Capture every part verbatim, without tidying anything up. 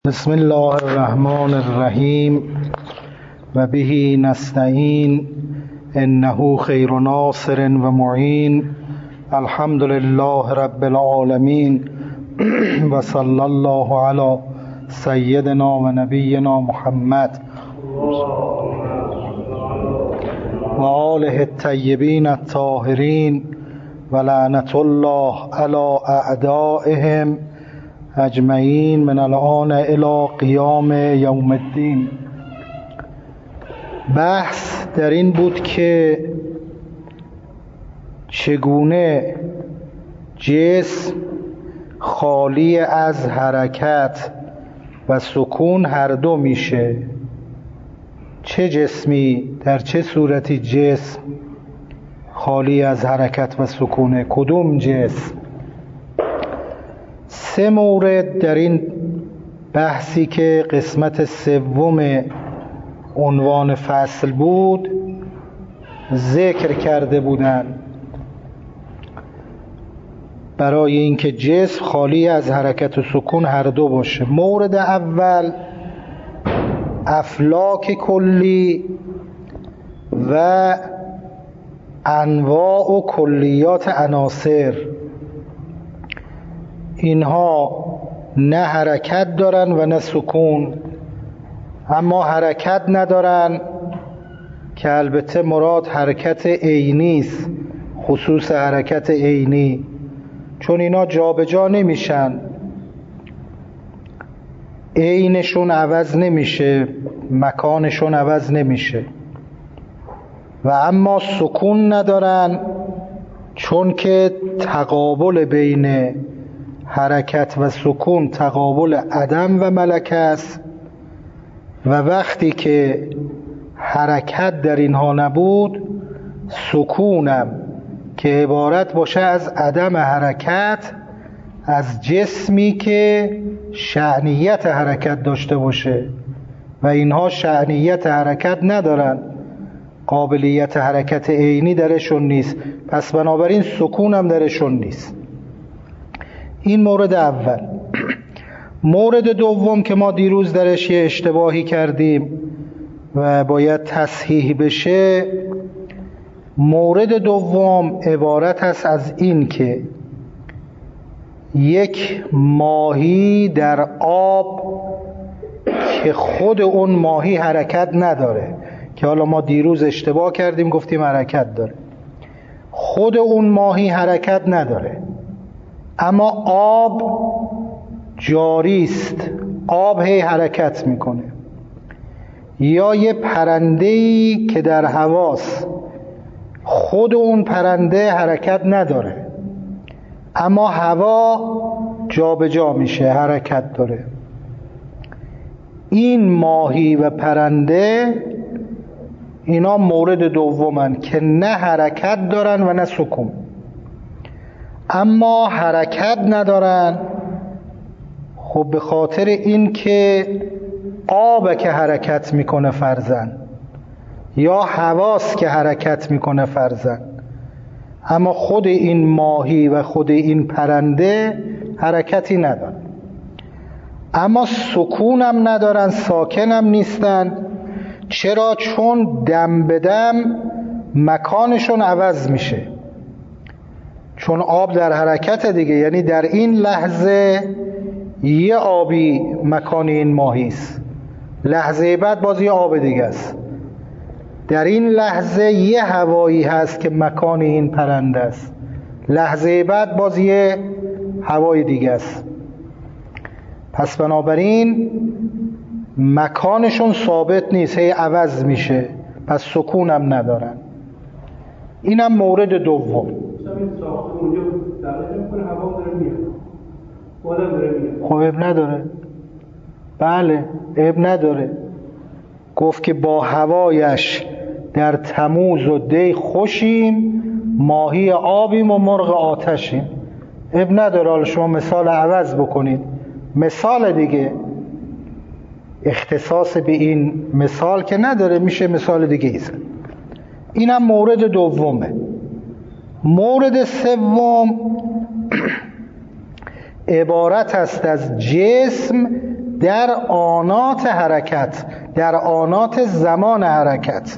بسم الله الرحمن الرحیم و به نستعین انه خیر ناصر و معین. الحمد لله رب العالمین و صلی الله علی سیدنا و نبینا محمد و آله الطیبین الطاهرین و لعنت الله علی اعدائهم اجمعین من الان الی قیام یوم الدین. بحث در این بود که چگونه جسم خالی از حرکت و سکون هر دو میشه. چه جسمی در چه صورتی جسم خالی از حرکت و سکونه؟ کدوم جسم؟ سه مورد در این بحثی که قسمت سوم عنوان فصل بود ذکر کرده بودند برای اینکه جسم خالی از حرکت و سکون هر دو باشه. مورد اول افلاک کلی و انواع و کلیات عناصر. اینها نه حرکت دارن و نه سکون، اما حرکت ندارن که البته مراد حرکت عینی است، خصوص حرکت عینی، چون اینا جابجا نمیشن، عینشون عوض نمیشه، مکانشون عوض نمیشه. و اما سکون ندارن چون که تقابل بین حرکت و سکون تقابل عدم و ملکه است و وقتی که حرکت در اینها نبود، سکونم که عبارت باشه از عدم حرکت، از جسمی که شأنیت حرکت داشته باشه و اینها شأنیت حرکت ندارن، قابلیت حرکت عینی درشون نیست، پس بنابراین سکونم درشون نیست. این مورد اول. مورد دوم که ما دیروز درش یه اشتباهی کردیم و باید تصحیح بشه، مورد دوم عبارت است از این که یک ماهی در آب که خود اون ماهی حرکت نداره، که حالا ما دیروز اشتباه کردیم گفتیم حرکت داره، خود اون ماهی حرکت نداره اما آب جاری است، آب هی حرکت میکنه. یا یه پرنده‌ای که در هواست، خود اون پرنده حرکت نداره اما هوا جابجا میشه، حرکت داره. این ماهی و پرنده اینا مورد دومن که نه حرکت دارن و نه سکون. اما حرکت ندارن خب به خاطر این که آب که حرکت میکنه فرضاً، یا هواست که حرکت میکنه فرضاً، اما خود این ماهی و خود این پرنده حرکتی ندارن. اما سکونم ندارن، ساکنم نیستن. چرا؟ چون دم به دم مکانشون عوض میشه، چون آب در حرکت دیگه، یعنی در این لحظه یه آبی مکان این ماهی است، لحظه بعد باز یه آب دیگه است. در این لحظه یه هوایی هست که مکان این پرنده است، لحظه بعد باز یه هوای دیگه است. پس بنابراین مکانشون ثابت نیست، هی عوض میشه، پس سکونم ندارن. اینم مورد دوم. خب عیب نداره، بله عیب نداره. گفت که با هوایش در تموز و دی خوشیم، ماهی آبیم و مرغ آتشیم. عیب نداره. حالا شما مثال عوض بکنید، مثال دیگه اختصاص به این مثال که نداره، میشه مثال دیگه ایزن. اینم مورد دومه. مورد سوم عبارت است از جسم در آنات حرکت، در آنات زمان حرکت.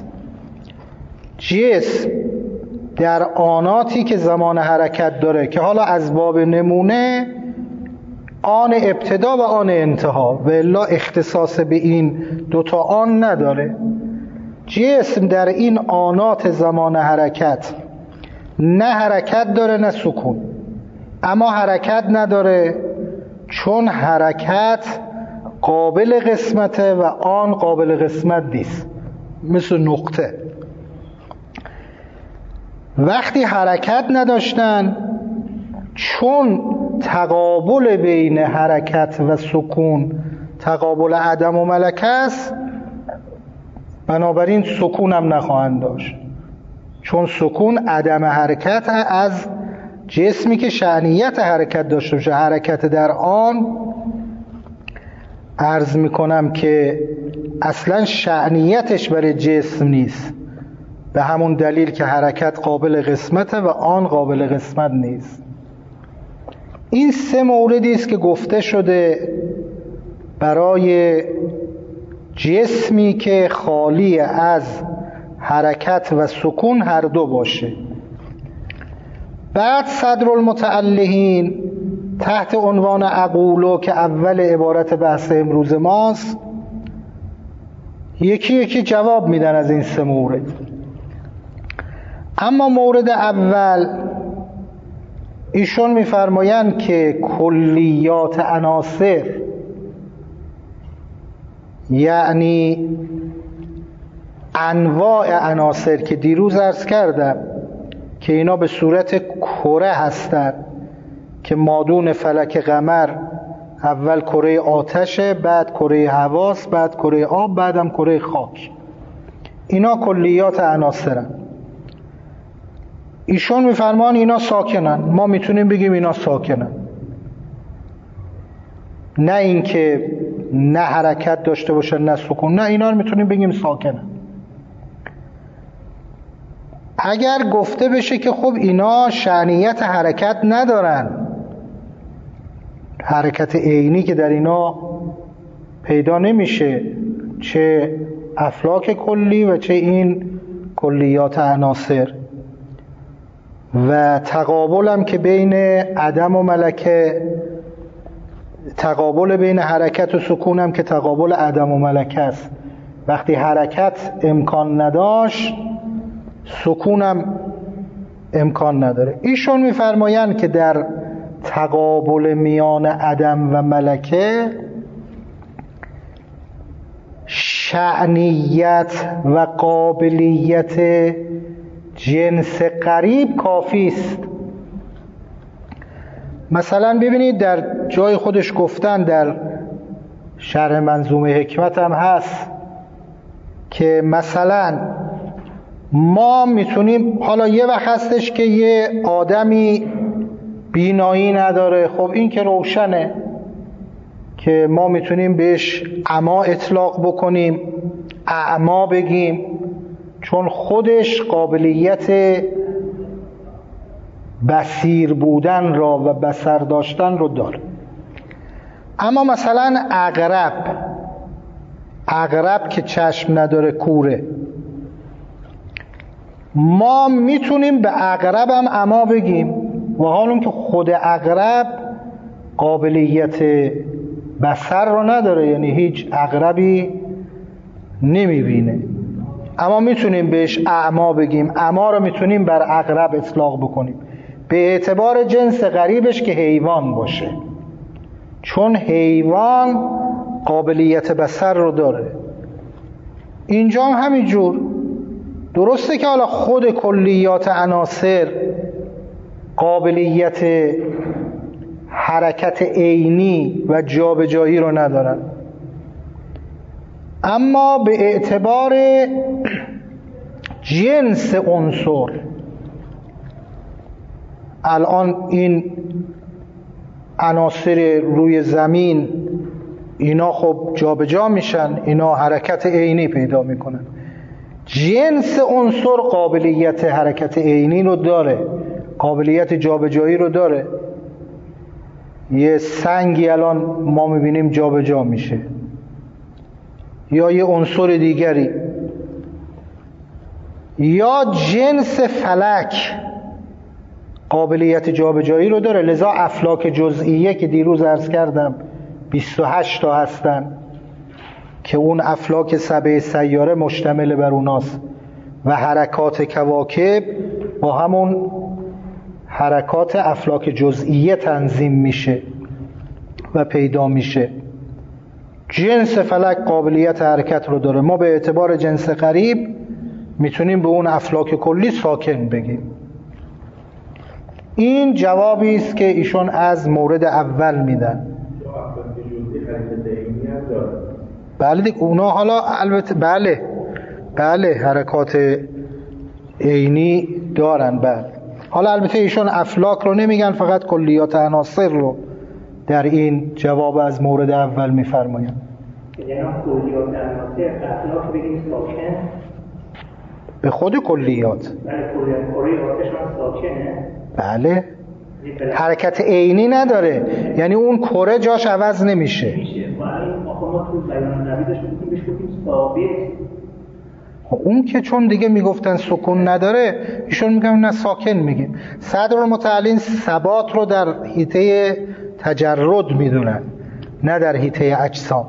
جسم در آناتی که زمان حرکت داره که حالا از باب نمونه آن ابتدا و آن انتها و الا اختصاص به این دوتا آن نداره. جسم در این آنات زمان حرکت نه حرکت داره نه سکون، اما حرکت نداره چون حرکت قابل قسمته و آن قابل قسمت نیست، مثل نقطه. وقتی حرکت نداشتن، چون تقابل بین حرکت و سکون تقابل عدم و ملکه است، بنابراین سکون هم نخواهند داشت، چون سکون عدم حرکت از جسمی که شأنیت حرکت داشته باشه. حرکت در آن عرض میکنم که اصلا شأنیتش برای جسم نیست، به همون دلیل که حرکت قابل قسمته و آن قابل قسمت نیست. این سه موردی است که گفته شده برای جسمی که خالی از حرکت و سکون هر دو باشه. بعد صدر المتعلهین تحت عنوان اقولو که اول عبارت بحث امروز ماست، یکی یکی جواب میدن از این سه مورد. اما مورد اول ایشون میفرمایند که کلیات عناصر، یعنی انواع عناصر که دیروز عرض کردم که اینا به صورت کره هستند که مادون فلک قمر اول کره آتشه، بعد کره هواست، بعد کره آب، بعدم کره خاک. اینا کلیات عناصرن. ایشون میفرمان اینا ساکنن. ما میتونیم بگیم اینا ساکنن، نه اینکه نه حرکت داشته باشن نه سکون، نه، اینا رو میتونیم بگیم ساکنن. اگر گفته بشه که خب اینا شأنیت حرکت ندارن، حرکت عینی که در اینا پیدا نمیشه، چه افلاک کلی و چه این کلیات عناصر، و تقابل هم که بین عدم و ملکه، تقابل بین حرکت و سکون هم که تقابل عدم و ملکه است. وقتی حرکت امکان نداشت، سکون هم امکان نداره. ایشون میفرمایند که در تقابل میان عدم و ملکه شأنیت و قابلیت جنس قریب کافی است. مثلا ببینید در جای خودش گفتن، در شرح منظومه حکمت هم هست که مثلا ما میتونیم، حالا یه وقت هستش که یه آدمی بینایی نداره، خب این که روشنه که ما میتونیم بهش عما اطلاق بکنیم، اعما بگیم، چون خودش قابلیت بصیر بودن را و بصر داشتن رو داره. اما مثلا عقرب، عقرب که چشم نداره، کوره، ما میتونیم به عقرب هم عما بگیم، و حالا که خود عقرب قابلیت بصر رو نداره، یعنی هیچ عقربی نمیبینه، اما میتونیم بهش اعما بگیم. اعما رو میتونیم بر عقرب اطلاق بکنیم به اعتبار جنس غریبش که حیوان باشه، چون حیوان قابلیت بصر رو داره. اینجا هم همینجور درسته که حالا خود کلیات عناصر قابلیت حرکت عینی و جابجایی رو ندارن، اما به اعتبار جنس عنصر، الان این عناصر روی زمین اینا خب جابجا میشن، اینا حرکت عینی پیدا میکنن. جنس عنصر قابلیت حرکت عینی رو داره، قابلیت جابجایی رو داره. یه سنگی الان ما میبینیم جا به جا میشه، یا یه عنصر دیگری، یا جنس فلک قابلیت جابجایی رو داره. لذا افلاک جزئیه که دیروز عرض کردم بیست و هشت تا هستن که اون افلاک سبع سیاره مشتمل بر اوناست و حرکات کواکب با همون حرکات افلاک جزئیه تنظیم میشه و پیدا میشه. جنس فلک قابلیت حرکت رو داره. ما به اعتبار جنس قریب میتونیم به اون افلاک کلی ساکن بگیم. این جوابی است که ایشون از مورد اول میدن. بله دیگه اونا حالا البته بله بله حرکات عینی دارن. بله حالا البته ایشون افلاک رو نمیگن، فقط کلیات عناصر رو در این جواب از مورد اول میفرماین. یعنی کلیات عناصر افلاک بگیم ساکن به خود کلیات. بله کلیاتشون ساکنه. بله حرکت عینی نداره، یعنی اون کره جاش عوض نمیشه. میشه. ولی آخه ما تو بیان نویدش بودیم بهش گفتیم ثابت. اون که چون دیگه میگفتن سکون نداره، ایشون میگن نه ساکن میگیم. صدر المتعلین ثبات رو در حیطه تجرد میدونن، نه در حیطه اجسام.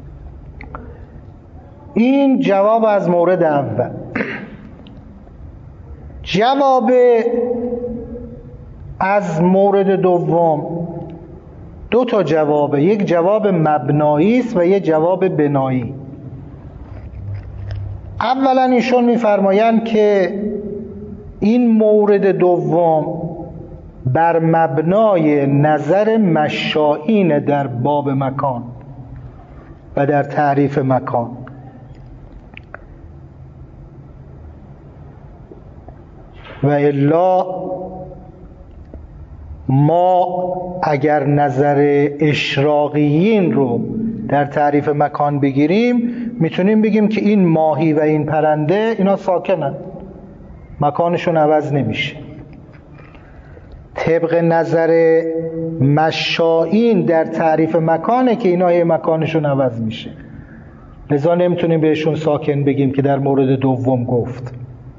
این جواب از مورد اول. جواب از مورد دوم دو تا جوابه، یک جواب مبنایی است و یک جواب بنایی. اولا ایشون میفرمایند که این مورد دوم بر مبنای نظر مشائین در باب مکان و در تعریف مکان. و الا ما اگر نظر اشراقیین رو در تعریف مکان بگیریم، میتونیم بگیم که این ماهی و این پرنده اینا ساکنن، مکانشون عوض نمیشه. طبق نظر مشائین در تعریف مکانه که اینا مکانشون عوض میشه، لذا نمیتونیم بهشون ساکن بگیم که در مورد دوم گفت.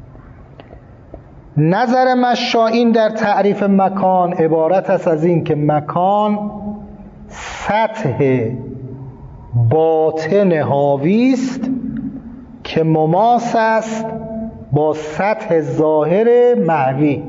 نظر مشائین در تعریف مکان عبارت است از این که مکان سطح باطن حاوی است که مماس است با سطح ظاهر محوی.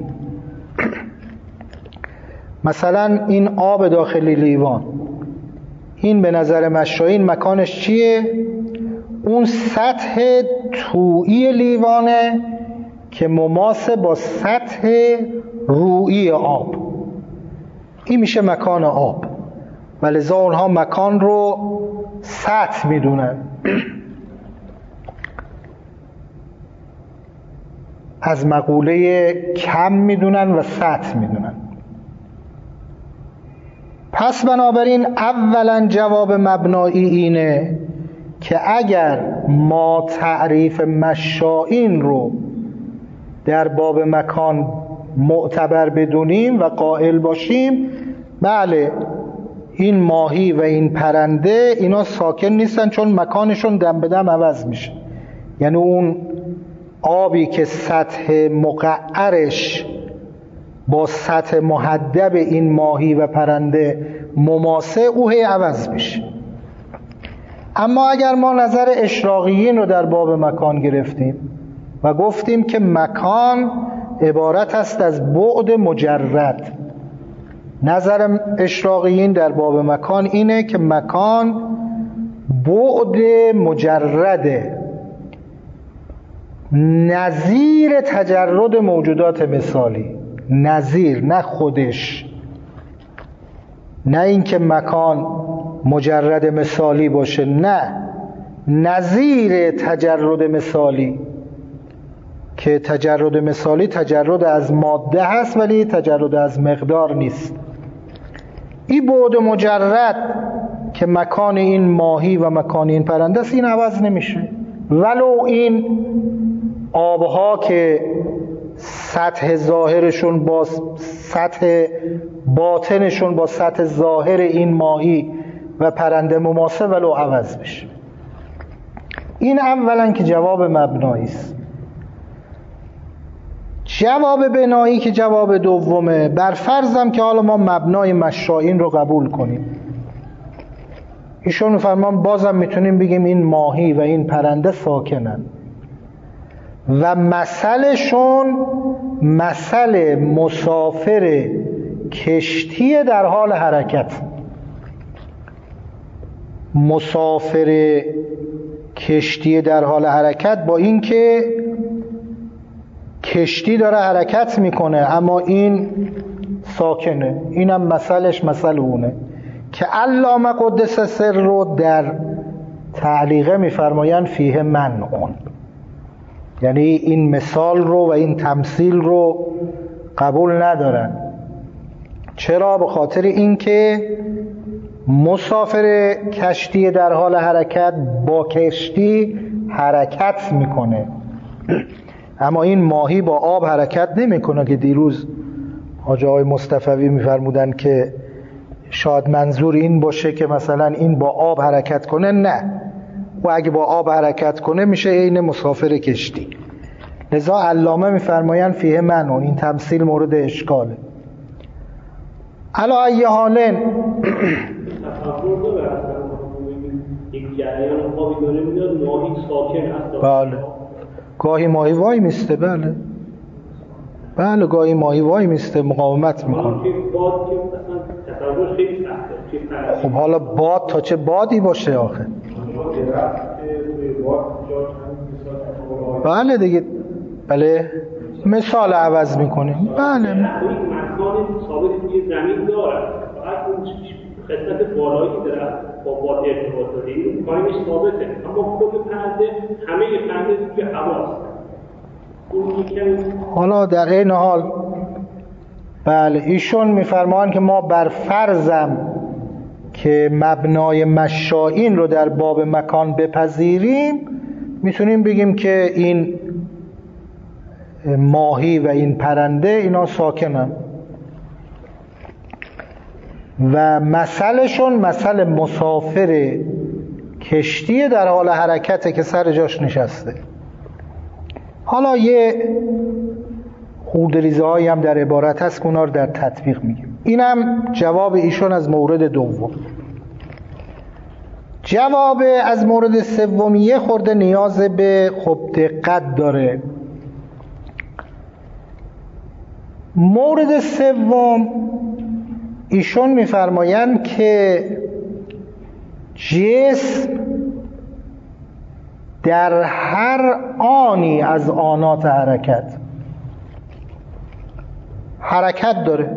مثلا این آب داخلی لیوان، این به نظر مشائین مکانش چیه؟ اون سطح طوعی لیوانه که مماس با سطح روئی آب، این میشه مکان آب. ولذا اونها مکان رو سطح میدونن، از مقوله کم میدونن و سطح میدونن. پس بنابراین اولا جواب مبنایی اینه که اگر ما تعریف مشائین رو در باب مکان معتبر بدونیم و قائل باشیم، بله این ماهی و این پرنده اینا ساکن نیستن، چون مکانشون دم به دم عوض میشه. یعنی اون آبی که سطح مقعرش با سطح محدب این ماهی و پرنده مماسه، او هی عوض میشه. اما اگر ما نظر اشراقیین رو در باب مکان گرفتیم و گفتیم که مکان عبارت است از بعد مجرد، نظر اشراقیین در باب مکان اینه که مکان بعد مجرده، نظیر تجرد موجودات مثالی. نظیر، نه خودش، نه اینکه مکان مجرد مثالی باشه، نه، نظیر تجرد مثالی، که تجرد مثالی تجرد از ماده هست ولی تجرد از مقدار نیست. این بعد مجرد که مکان این ماهی و مکان این پرنده است، این عوض نمیشه. ولو این آبها که سطح ظاهرشون با سطح باطنشون با سطح ظاهر این ماهی و پرنده مماثل ولو عوض بشه. این اولا که جواب مبنایی است. جواب بنایی که جواب دومه، بر فرضم که حالا ما مبنای مشائین رو قبول کنیم، ایشون میفرمان بازم میتونیم بگیم این ماهی و این پرنده ساکنن و مثلشون مثل مسافر کشتی در حال حرکت. مسافر کشتی در حال حرکت با این که کشتی داره حرکت میکنه اما این ساکنه، اینم مثلش مثل اونه که علامه قدس سر رو در تعلیقه میفرمایند فیه منعون، یعنی این مثال رو و این تمثیل رو قبول ندارن. چرا؟ به خاطر اینکه مسافر کشتی در حال حرکت با کشتی حرکت میکنه اما این ماهی با آب حرکت نمیکنه که دیروز حاجی آقای مصطفوی میفرمودن که شاید منظور این باشه که مثلا این با آب حرکت کنه. نه، و اگه با آب حرکت کنه میشه عین مسافر کشتی. لذا علامه میفرمایند فیه منعون، این تمثیل مورد اشکاله. علی ای حالن یک جریان خوابی داره میاد ماهی ساکن است. بله، گاهی ماهی وای میسته. بله بله گاهی ماهی وای میسته مقاومت میکنه. خب حالا باد تا چه بادی باشه آخه؟ بله دیگه، بله مثال عوض میکنیم. بله مکان ثابت توی زمین داره، فقط اون خدمت بالایی که داره با باد ارتباط داره، این پایینش ثابته، اما کل پرنده همه پرنده توی هواست. حالا در این حال بله ایشون میفرمان که ما بر فرضم که مبنای مشائین رو در باب مکان بپذیریم میتونیم بگیم که این ماهی و این پرنده اینا ساکنن و مثلشون مثل مسافر کشتی در حال حرکته که سر جاش نشسته. حالا یه خوردریزه هایی هم در عبارت هست که اونا رو در تطبیق میگیم. اینم جواب ایشون از مورد دوم. جواب از مورد سوم یه خورده نیاز به خب دقت داره. مورد سوم ایشون میفرمایند که جسم در هر آنی از آنات حرکت حرکت داره،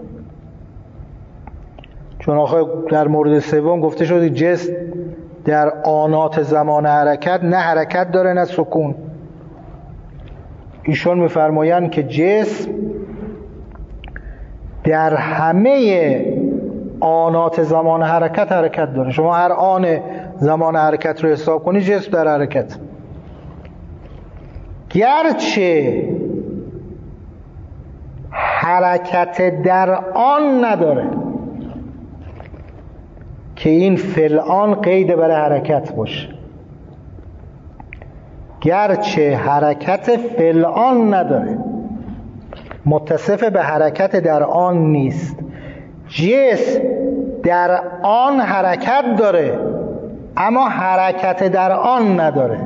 چون آخه در مورد سوم گفته شده جسم در آنات زمان حرکت نه حرکت داره نه سکون. ایشون میفرمایند که جسم در همه آنات زمان حرکت حرکت داره. شما هر آن زمان حرکت رو حساب کنی جسم در حرکت، گرچه حرکت در آن نداره که این فلان قید برای حرکت باشه، گرچه حرکت فلان نداره، متصف به حرکت در آن نیست. جسم در آن حرکت داره اما حرکت در آن نداره.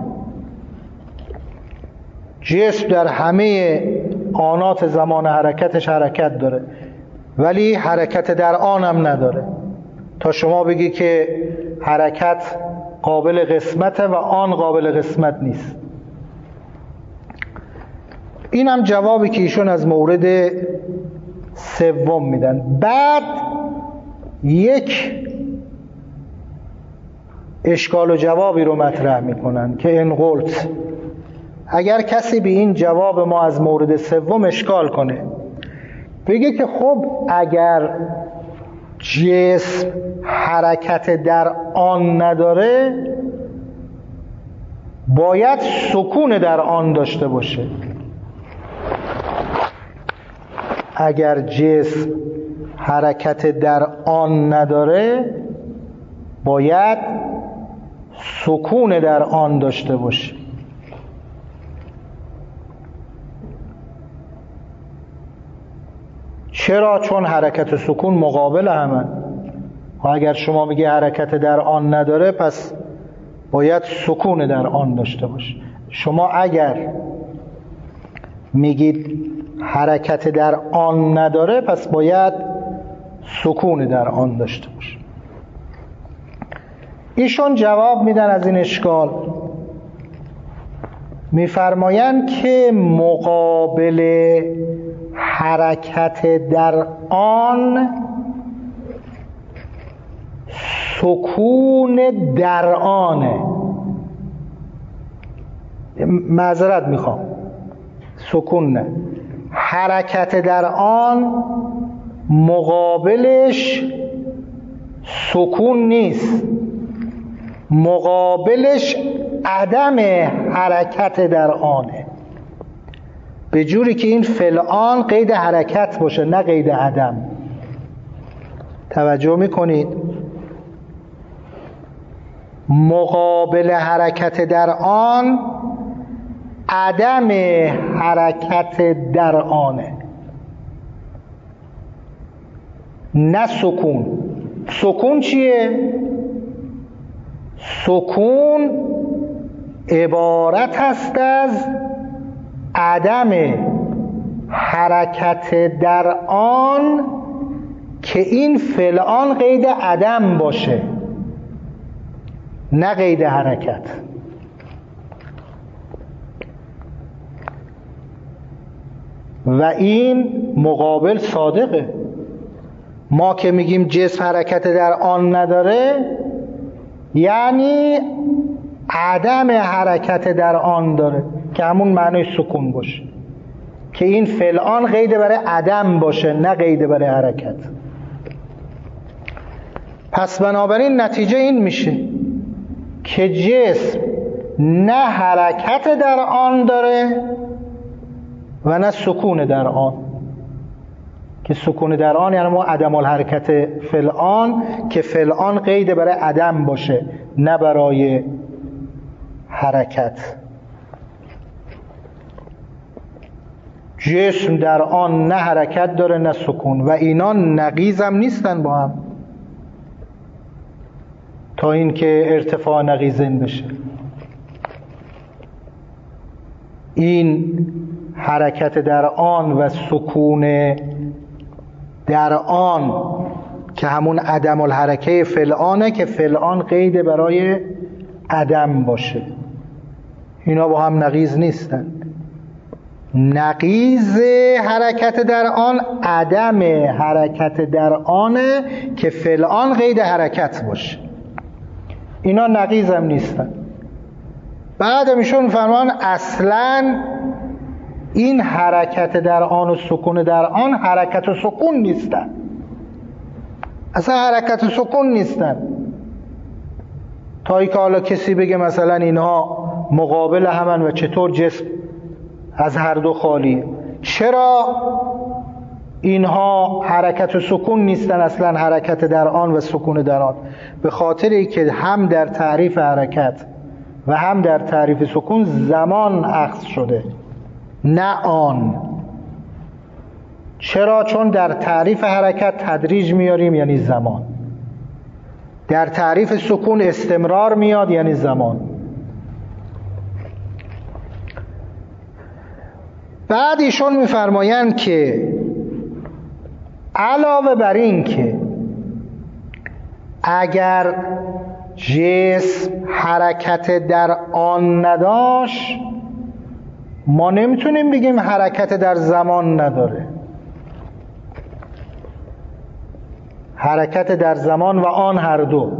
جسم در همه آنات زمان حرکتش حرکت داره ولی حرکت در آن هم نداره، تا شما بگی که حرکت قابل قسمته و آن قابل قسمت نیست. این هم جوابی که ایشون از مورد سوم میدن. بعد یک اشکال و جوابی رو مطرح میکنن که این قلت، اگر کسی به این جواب ما از مورد سوم اشکال کنه، بگه که خب اگر جسم حرکت در آن نداره باید سکون در آن داشته باشه. اگر جسم حرکت در آن نداره باید سکون در آن داشته باشه. چرا؟ چون حرکت و سکون مقابل همن. و اگر شما میگی حرکت در آن نداره پس باید سکون در آن داشته باشه. شما اگر میگید حرکت در آن نداره پس باید سکون در آن داشته باشه. ایشون جواب میدن از این اشکال، میفرمایند که مقابل حرکت در آن سکون در آنه. معذرت میخوام، سکون نه، حرکت در آن مقابلش سکون نیست، مقابلش عدم حرکت در آنه، به جوری که این فلان قید حرکت باشه نه قید عدم. توجه میکنید؟ مقابل حرکت در آن عدم حرکت در آنه، نه سکون. سکون چیه؟ سکون عبارت است از عدم حرکت در آن که این فلان قید عدم باشه نه قید حرکت. و این مقابل صادقه. ما که میگیم جسم حرکت در آن نداره یعنی عدم حرکت در آن داره که همون معنی سکون باشه، که این فلان قید برای عدم باشه نه قید برای حرکت. پس بنابراین نتیجه این میشه که جسم نه حرکت در آن داره و نه سکون در آن، که سکون در آن یعنی ما عدم الحرکت فلان، که فلان قید برای عدم باشه نه برای حرکت. جسم در آن نه حرکت داره نه سکون و اینا نقیض هم نیستن با هم تا اینکه ارتفاع نقیضین بشه. این حرکت در آن و سکون در آن که همون عدم الحرکه فلانه، که فلان قید برای عدم باشه، اینا با هم نقیض نیستن. نقیض حرکت در آن عدم حرکت در آنه که فلان قید حرکت باشه، اینا نقیض هم نیستن. بعد میشون فرمان اصلاً این حرکت در آن و سکون در آن حرکت و سکون نیستن، اصلا حرکت و سکون نیستن. تا ای که حالا کسی بگه مثلا اینها مقابل همن و چطور جسم از هر دو خالیه. چرا اینها حرکت و سکون نیستن اصلا حرکت در آن و سکون در آن؟ به خاطر ای که هم در تعریف حرکت و هم در تعریف سکون زمان اخذ شده نه آن. چرا؟ چون در تعریف حرکت تدریج میاریم یعنی زمان، در تعریف سکون استمرار میاد یعنی زمان. بعد ایشون میفرمایند که علاوه بر این که اگر جسم حرکت در آن نداشت ما نمیتونیم بگیم حرکت در زمان نداره. حرکت در زمان و آن هر دو.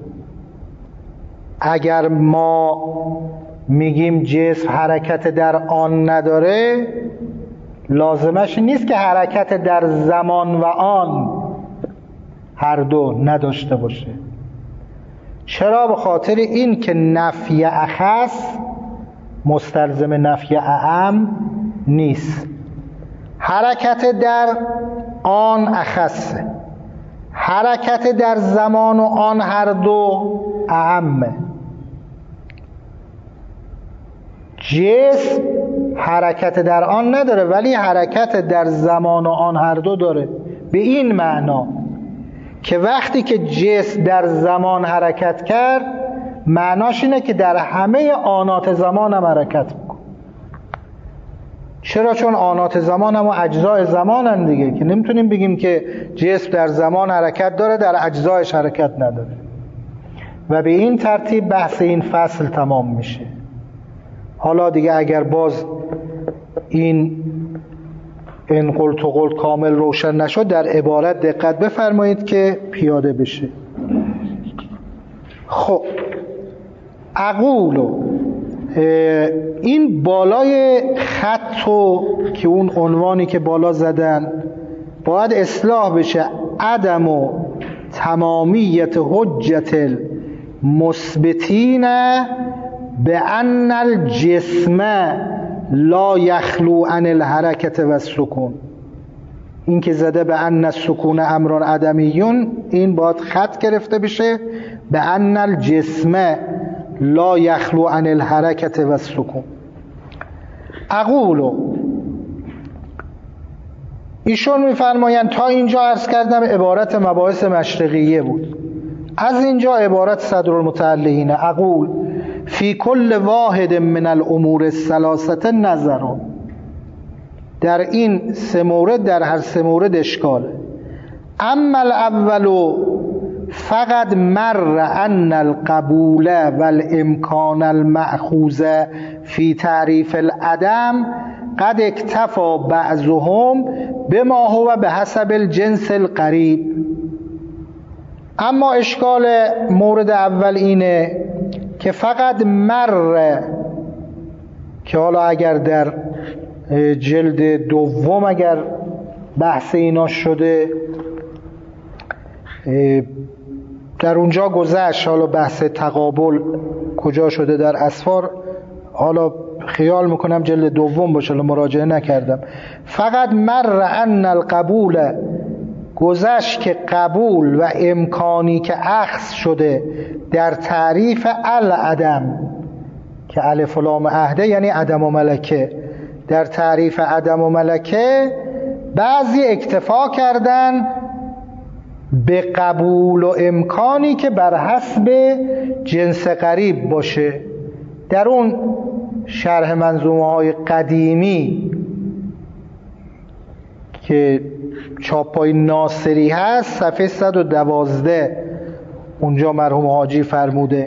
اگر ما میگیم جسم حرکت در آن نداره لازمش نیست که حرکت در زمان و آن هر دو نداشته باشه. چرا؟ به خاطر این که نفی اخص مستلزم نفی اعم نیست. حرکت در آن اخصه، حرکت در زمان و آن هر دو اعمه. جسم حرکت در آن نداره ولی حرکت در زمان و آن هر دو داره، به این معنا که وقتی که جسم در زمان حرکت کرد معناش اینه که در همه آنات زمان هم حرکت میکنه. چرا؟ چون آنات زمان هم و اجزای زمان هم دیگه، که نمیتونیم بگیم که جسم در زمان حرکت داره در اجزایش حرکت نداره. و به این ترتیب بحث این فصل تمام میشه. حالا دیگه اگر باز این این قلت و قلت کامل روشن نشد در عبارت دقت بفرمایید که پیاده بشه. خب اقولو این بالای خط و که اون عنوانی که بالا زدن باید اصلاح بشه. عدم و تمامیت حجت المثبتین به ان الجسم لا یخلو عن الحرکت و السکون. این که زده به ان السکون امر عدمیون، این باید خط گرفته بشه به ان الجسم لا یخلو عن الحرکت و السکون. اقولو ایشون میفرمایند تا اینجا عرض کردم عبارت مباحث مشرقیه بود، از اینجا عبارت صدرالمتعلقین. اقول فی کل واحد من الامور الثلاثه نظرون. در این سه مورد در هر سه مورد اشکاله. اما الاول فقط مر ان القبول والامکان المأخوذ فی تعریف العدم قد اکتفا بعضهم بما هو به حسب الجنس القریب. اما اشکال مورد اول اینه که فقط مر، که حالا اگر در جلد دوم اگر بحث اینا شده در اونجا گذشت، حالا بحث تقابل کجا شده در اسفار، حالا خیال میکنم جلد دوم باشه، حالا مراجعه نکردم. فقط مر ان القبول گذشت که قبول و امکانی که اخذ شده در تعریف العدم، که الف و لام عهده یعنی عدم و ملکه، در تعریف عدم و ملکه بعضی اکتفا کردن به قبول و امکانی که بر حسب جنس قریب باشه. در اون شرح منظومه های قدیمی که چاپای ناصری هست صفحه صد و دوازده اونجا مرحوم حاجی فرموده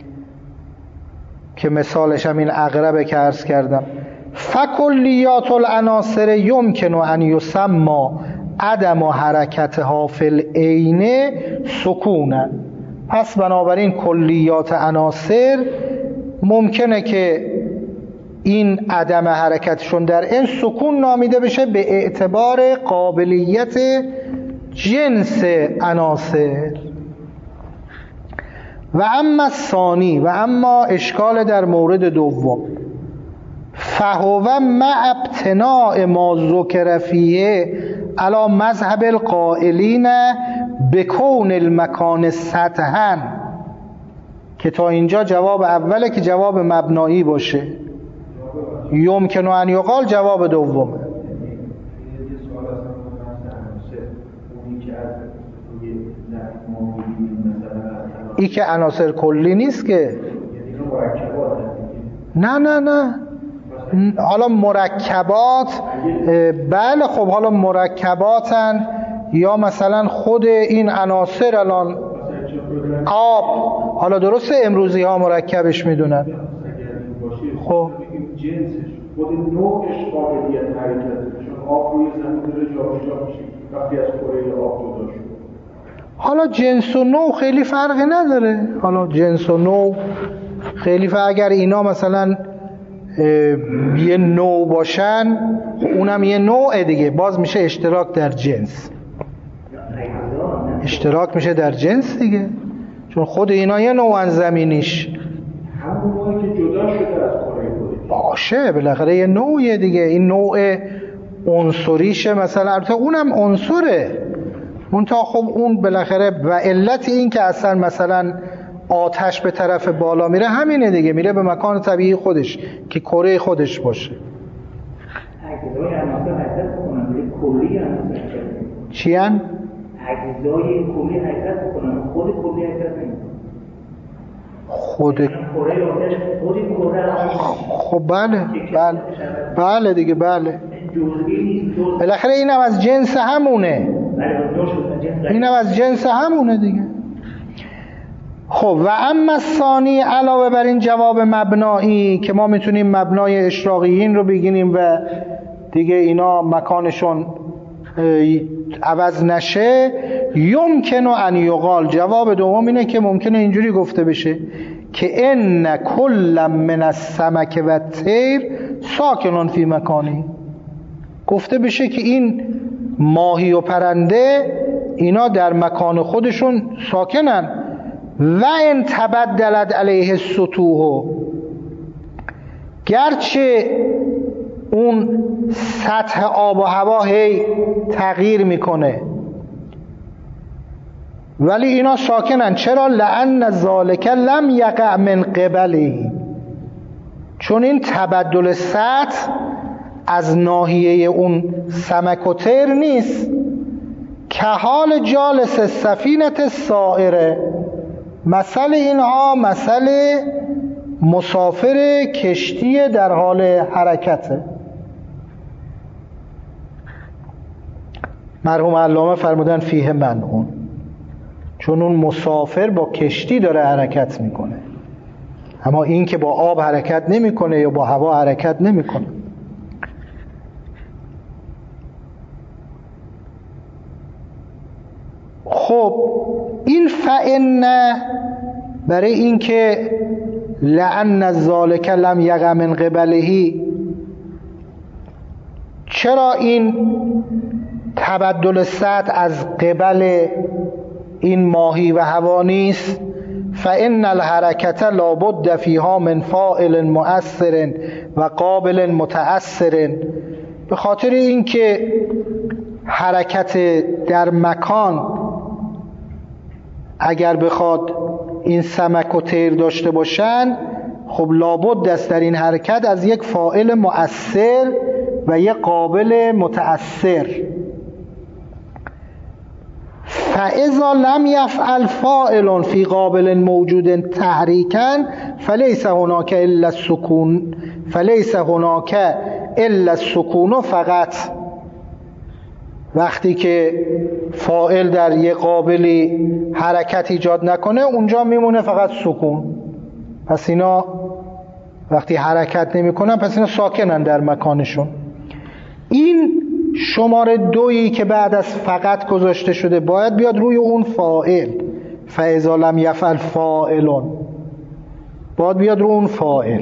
که مثالش هم این اقربه که عرض کردم. فکلیات العناصر یمکن ان یسمى عدم و حرکتها فی العین سکونا. پس بنابراین کلیات عناصر ممکنه که این عدم حرکتشون در این سکون نامیده بشه به اعتبار قابلیت جنس عناصر. و اما ثانی، و اما اشکال در مورد دوم، فهو مع ابتناء ما ذکر فیه علی مذهب القائلین بکون المکان سطحا، که تا اینجا جواب اوله که جواب مبنایی باشه، یمکن ان یقال جواب دومه. ای که عناصر کلی نیست که، نه نه نه حالا مرکبات، بله خب حالا مرکباتن، یا مثلا خود این عناصر الان آب، حالا درسته امروزی ها مرکبش میدونن، خب خود نوعش قابلیت حرکته، چون آب روی زمین داره جابجا میشه وقتی از کره آب جدا شد. حالا جنس و نوع خیلی فرقی نداره، حالا جنس و نوع خیلی فرق، اگر اینا مثلا یه نوع باشن اونم یه نوع دیگه، باز میشه اشتراک در جنس، اشتراک میشه در جنس دیگه، چون خود اینا یه نوعن زمینیش، همون نوعی که جدا شده از کره خودش باشه بالاخره یه نوعیه دیگه. این نوع عنصریشه مثلا، البته اونم عنصره، اون تا خب اون بالاخره و علت این که اصلا مثلا آتش به طرف بالا میره همینه دیگه، میره به مکان طبیعی خودش که کره خودش باشه. اجزای عناصر حرکت بکنن ولی کلی عناصر چی ان؟ اجزای کلی حرکت بکنن خود کلی حرکت نمیکنه. خود کره آتش خودی کره خب بله بله بله دیگه بله، جزئی نیست، جزئی بالاخره اینم از جنس همونه، اینم از جنس همونه دیگه. خب و اما ثانی، علاوه بر این جواب مبنایی که ما میتونیم مبنای اشراقیین رو بگیریم و دیگه اینا مکانشون عوض نشه، یمکن ان یقال، جواب دوم اینه که ممکنه اینجوری گفته بشه که ان کل من السمک و الطیر ساکنون فی مکانی، گفته بشه که این ماهی و پرنده اینا در مکان خودشون ساکنن. و ان تبدلت علیه السطوح، گرچه اون سطح آب و هوا هی تغییر میکنه ولی اینا ساکنن. چرا؟ لأن ذالک لم یقع من قبله، چون این تبدل سطح از ناحیه اون سمک و طیر نیست. که حال جالس سفینه سائره، مثل اینها مثل مسافر کشتی در حال حرکته. مرحوم علامه فرمودن فیه منعون، چون اون مسافر با کشتی داره حرکت میکنه، اما این که با آب حرکت نمیکنه یا با هوا حرکت نمیکنه. خب این فإن برای این که لأن ذالک لم یقع من قبله، چرا این تبدل سطح از قبل این ماهی و هوا نیست؟ فإن الحرکت لابد فیها من فاعل مؤثر و قابل متأثر، به خاطر اینکه حرکت در مکان اگر بخواد این سمک و طیر داشته باشن، خب لابد است در این حرکت از یک فاعل مؤثر و یک قابل متأثر. فاذا لم يفعل فاعل في قابل موجود تحریکا فليس هناك الا السکون فليس هناك الا السکون فقط. وقتی که فاعل در یک قابلی حرکت ایجاد نکنه اونجا میمونه فقط سکون. پس اینا وقتی حرکت نمی کنن پس اینا ساکنن در مکانشون. این شماره دویی که بعد از فقط گذاشته شده باید بیاد روی اون فاعل، فاذا لم یفعل فاعلون، باید بیاد روی اون فاعل.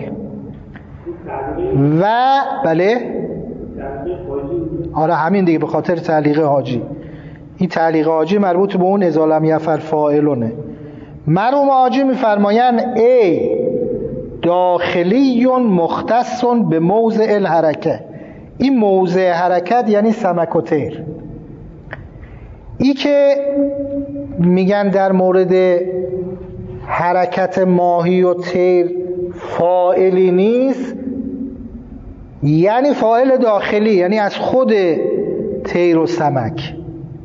و بله آره همین دیگه، به خاطر تعلیق حاجی. این تعلیق حاجی مربوط به اون اذا لم یفعل فاعلونه. مرحوم حاجی میفرمایند ای داخلی مختص به موضع الحرکه، این موضع حرکت یعنی سمک و طیر. ای که میگن در مورد حرکت ماهی و طیر فاعلی نیست، یعنی فاعل داخلی، یعنی از خود طیر و سمک.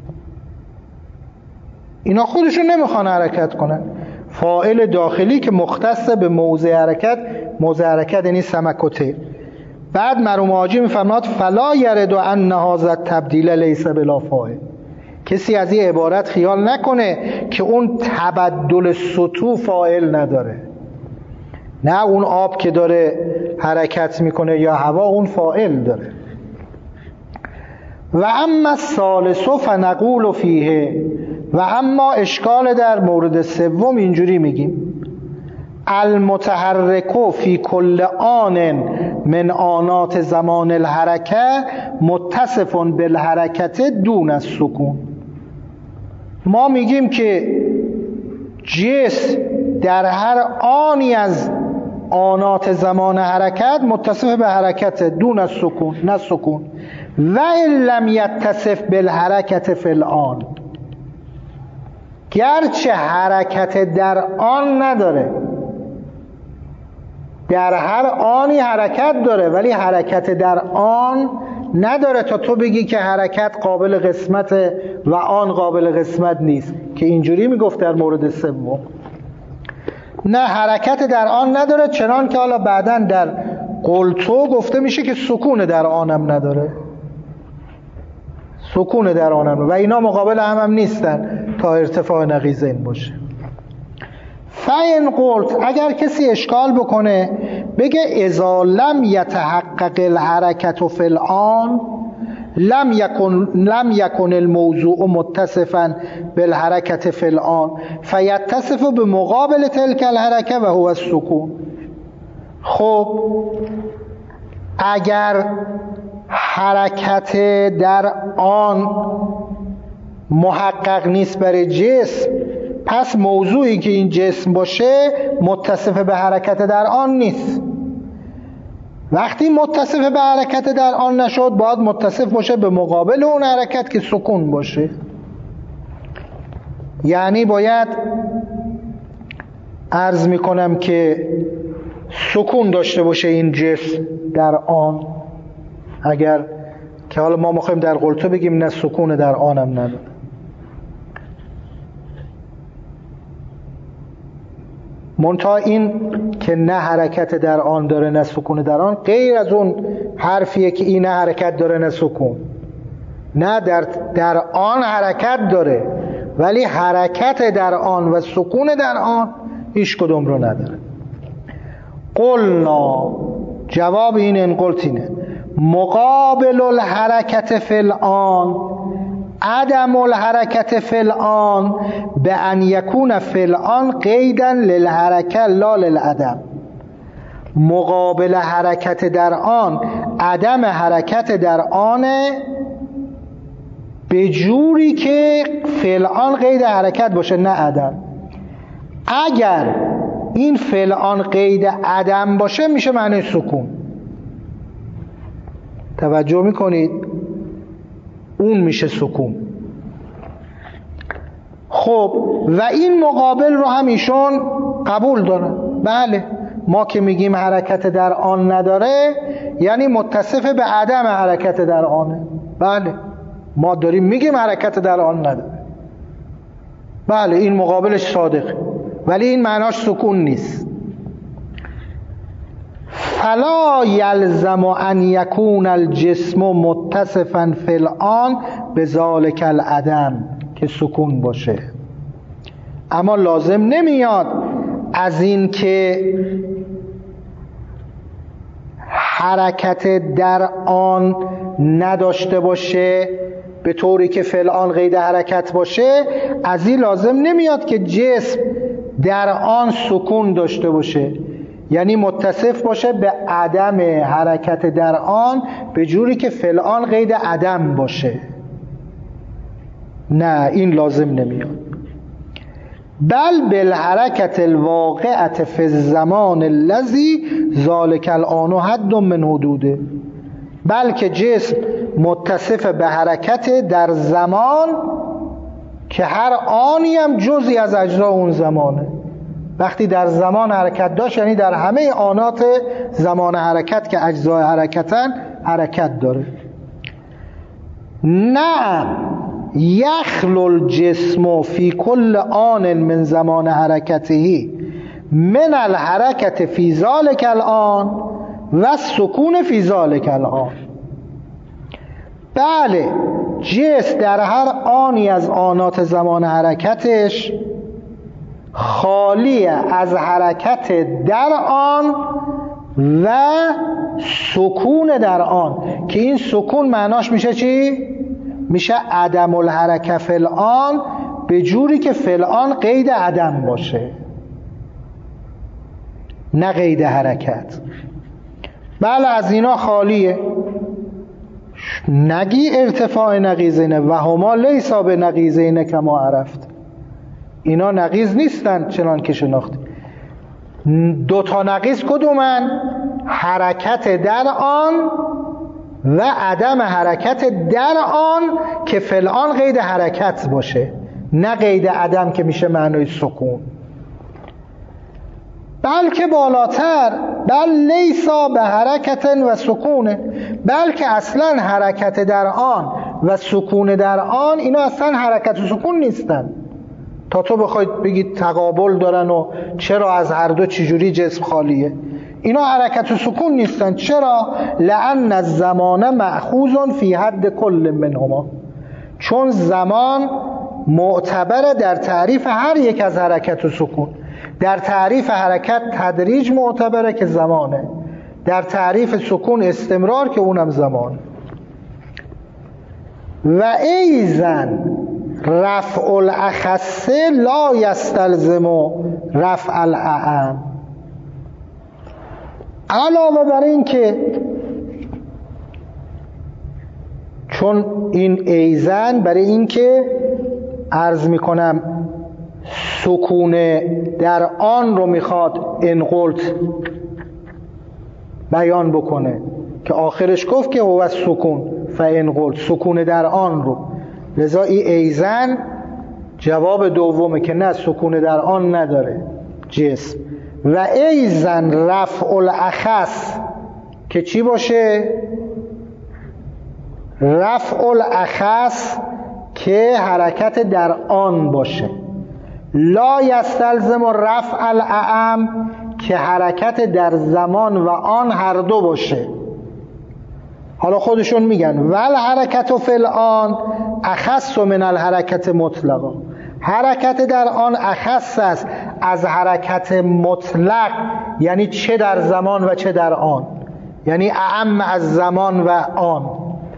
اینا خودشون نمیخوان حرکت کنن. فاعل داخلی که مختص به موضع حرکت، موضع حرکت یعنی سمک و طیر. بعد مرحوم حاجی میفرماد فلا یرد ان هذا التبدیل لیس بلا فاعل، کسی از این عبارت خیال نکنه که اون تبدل سطوح فاعل نداره. نه، اون آب که داره حرکت میکنه یا هوا اون فاعل داره. و اما الثالث فنقول فیه، و اما اشکال در مورد سوم اینجوری میگیم المتحرک فی کل آن من آنات زمان الحرکه متصف بالحرکت دون السکون. ما میگیم که جسم در هر آنی از آنات زمان حرکت متصف به حرکت دون از سکون، نه سکون. و ان لم یتصف بالحرکت فی الآن، گرچه حرکت در آن نداره، در هر آنی حرکت داره ولی حرکت در آن نداره، تا تو بگی که حرکت قابل قسمت و آن قابل قسمت نیست، که اینجوری میگفت در مورد سوم. نه، حرکت در آن نداره، چنان که حالا بعداً در قلتو گفته میشه که سکون در آنم نداره، سکون در آنم، و اینا مقابل هم هم نیستن تا ارتفاع نقیضین باشه. فین قلت، اگر کسی اشکال بکنه بگه اذا لم یتحقق الحرکت فی الآن لم یکن لم یکن الموضوع متصفا بالحرکت فی الآن فیتصف بمقابل تلک الحرکه و هو السکون. خب اگر حرکت در آن محقق نیست برای جسم، پس موضوعی که این جسم باشه متصف به حرکت در آن نیست. وقتی متصف به حرکت در آن نشد، باید متصف باشه به مقابل اون حرکت که سکون باشه. یعنی باید عرض میکنم که سکون داشته باشه این جسم در آن، اگر که حالا ما میخوایم در قلتو بگیم نه سکون در آنم نداره. منتها این که نه حرکت در آن داره نه سکون در آن غیر از اون حرفیه که این نه حرکت داره نه سکون. نه، در, در آن حرکت داره ولی حرکت در آن و سکون در آن هیچ کدوم رو نداره. قلنا، جواب این انقلتینه، مقابل الحرکت فی الآن عدم الحرکت فی الآن به ان یکون فی الآن قیدا للحرکه لا للعدم. مقابل حرکت در آن عدم حرکت در آن به جوری که فی الآن قید حرکت باشه نه عدم. اگر این فی الآن قید عدم باشه میشه معنی سکون. توجه میکنید؟ اون میشه سکون. خب و این مقابل رو هم ایشون قبول دارن. بله، ما که میگیم حرکت در آن نداره یعنی متصف به عدم حرکت در آنه. بله، ما داریم میگیم حرکت در آن نداره. بله، این مقابلش صادقه، ولی این معناش سکون نیست. فلا یلزم ان یکون الجسم متصفا فی الآن بذالک العدم، که سکون باشه. اما لازم نمیاد از این که حرکت در آن نداشته باشه به طوری که فی الآن قید حرکت باشه، از این لازم نمیاد که جسم در آن سکون داشته باشه، یعنی متصف باشه به عدم حرکت در آن به جوری که فی الآن قید عدم باشه. نه، این لازم نمیاد. بل بالحرکت الواقعه فی الزمان الذی ذالک الآن حد من حدوده، بلکه جسم متصف به حرکت در زمان که هر آنی هم جزئی از اجزا اون زمانه. وقتی در زمان حرکت داشت یعنی در همه آنات زمان حرکت که اجزای حرکتن حرکت داره. نعم یخلو الجسم فی کل آن من زمان حرکته من الحرکت فی ذالک الآن و سکون فی ذالک الآن. بله، جسم در هر آنی از آنات زمان حرکتش خالی از حرکت در آن و سکون در آن، که این سکون معناش میشه چی؟ میشه عدم الحرکه فی الآن به جوری که فی الآن قید عدم باشه، نه قید حرکت. بله، از اینا خالیه. نگی ارتفاع نقیضینه و هما لیسا به نقیضینه کما عرفت، اینا نقیض نیستن چنان که شناختی. دو تا نقیض کدومن؟ حرکت در آن و عدم حرکت در آن که فلان قید حرکت باشه، نه قید عدم که میشه معنای سکون. بلکه بالاتر، بل لیسا به حرکت و سکونه، بلکه اصلا حرکت در آن و سکون در آن، اینا اصلا حرکت و سکون نیستن تا تو بخواید بگید تقابل دارن و چرا از هر دو چجوری جسم خالیه. اینا حرکت و سکون نیستن. چرا؟ لأن الزمان مأخوذ فی حد کل منهما، چون زمان معتبره در تعریف هر یک از حرکت و سکون. در تعریف حرکت تدریج معتبره که زمانه، در تعریف سکون استمرار که اونم زمان. و ایزن رفع الاخص لا یستلزم رفع الاعم. علاوه بر این که چون این ایزن برای این که عرض میکنم سکون در آن رو میخواد انقلت بیان بکنه که آخرش گفت که هو سکون فانقلت، سکون در آن رو، لذا این ایزن جواب دومه که نه سکون در آن نداره جسم. و ایزن رفع الاخص که چی باشه؟ رفع الاخص که حرکت در آن باشه. لا یستلزم رفع الاعم که حرکت در زمان و آن هر دو باشه. حالا خودشون میگن ول حرکت فی الآن اخص من الحرکت مطلقا، حرکت در آن اخص است از حرکت مطلق، یعنی چه در زمان و چه در آن، یعنی اعم از زمان و آن.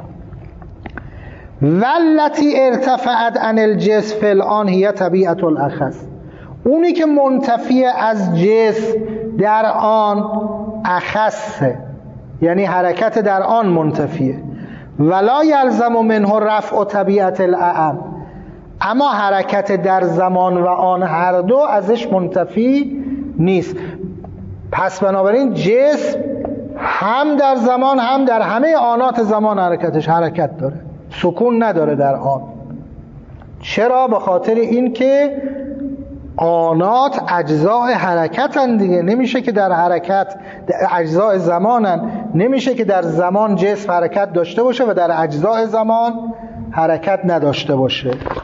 والتی ارتفعت عن الجسم فی الآن هی طبیعت الاخص، اونی که منتفی از جسم در آن اخصه، یعنی حرکت در آن منتفیه. ولا یلزم منه رفع طبیعت الاعم، اما حرکت در زمان و آن هر دو ازش منتفی نیست. پس بنابراین جسم هم در زمان هم در همه آنات زمان حرکتش حرکت داره، سکون نداره در آن. چرا؟ به خاطر این که آنات اجزاء حرکتن دیگه، نمیشه که در حرکت اجزاء زمانن، نمیشه که در زمان جسم حرکت داشته باشه و در اجزاء زمان حرکت نداشته باشه.